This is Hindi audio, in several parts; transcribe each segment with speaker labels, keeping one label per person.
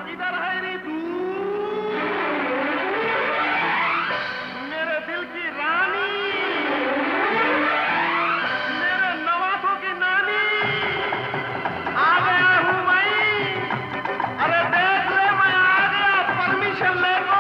Speaker 1: इधर है नी तू, मेरे दिल की रानी, मेरे नवासों की नानी, आ गया हूँ मैं। अरे देख ले, मैं आ गया, परमिशन ले लो।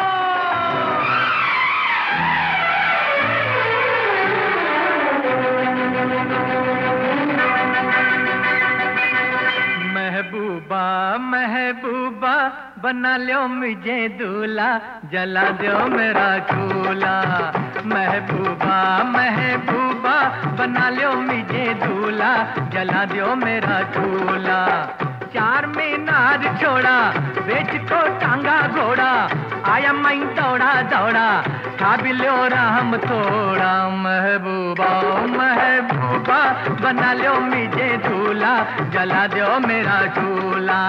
Speaker 2: महबूबा महबूबा बना लो मुझे दूल्हा, जला दो मेरा चूल्हा। महबूबा महबूबा बना लो मुझे दूल्हा, जला दो मेरा चूल्हा। चार मीनार छोड़ा, बेच को टांगा घोड़ा, आया मैं दौड़ा दौड़ा, खा भी लो राम थोड़ा। महबूबा महबूबा बना लो मुझे दूल्हा, जला दो मेरा चूल्हा।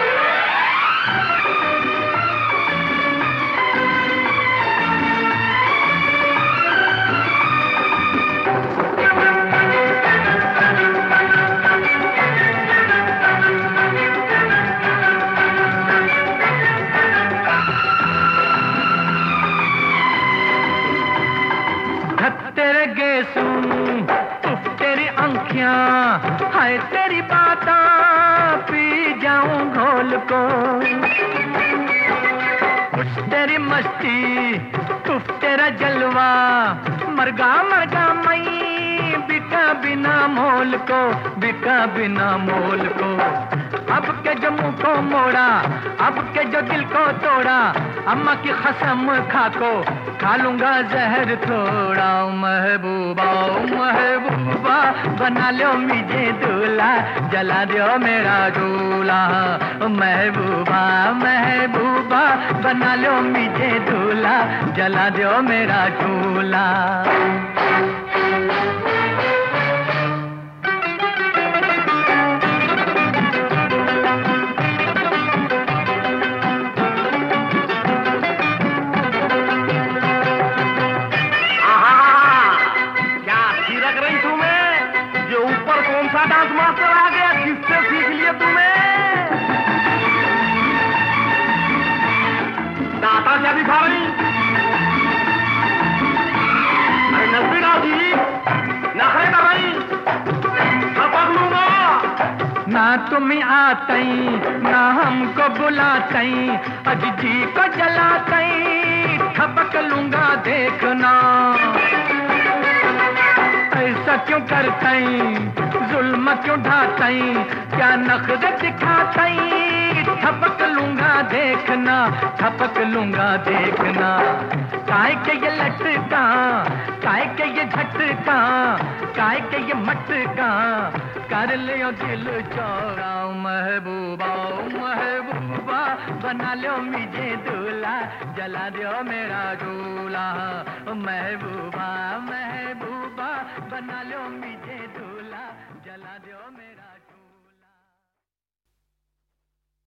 Speaker 2: तेरे गेसू उफ तेरी आँखियाँ, हाय तेरी बाता पी जाऊं घोल को। उफ तेरी मस्ती उफ तेरा जलवा, मरगा मरगा मैं बिका बिना मोल को, बिका बिना मोल को। अब के जो मुंह को मोड़ा, अब के जो दिल को तोड़ा, अम्मा की कसम खा को खा लूंगा जहर थोड़ा। महबूबा महबूबा बना लो मुझे दूल्हा, जला दो मेरा दूल्हा। महबूबा महबूबा बना लो मुझे दूल्हा, जला दो मेरा दूल्हा।
Speaker 1: डांस मास्टर आ गया, किससे सीख लिया तुम्हें? दाता क्या दिखा रही? अरे नजदीक आओ जी, नखरे कर रही, पकड़ लूंगा।
Speaker 2: ना तुम आतई ना हमको बुलातई, अज जी को जलातई, ठपक लूंगा देखना। ऐसा क्यों करतई, जुल्म क्यों ढातई, क्या नखरे दिखातई, ठपक लूंगा देखना, ठपक लूंगा देखना। काय के ये लटका, काय के ये झटका, काय के ये मटका, कर लियो दिल चौड़ा। महबूबा महबूबा बना लो मुझे दूल्हा, जला दो मेरा दूल्हा। महबूबा महबूबा बना लो मुझे दूल्हा, जला दो मेरा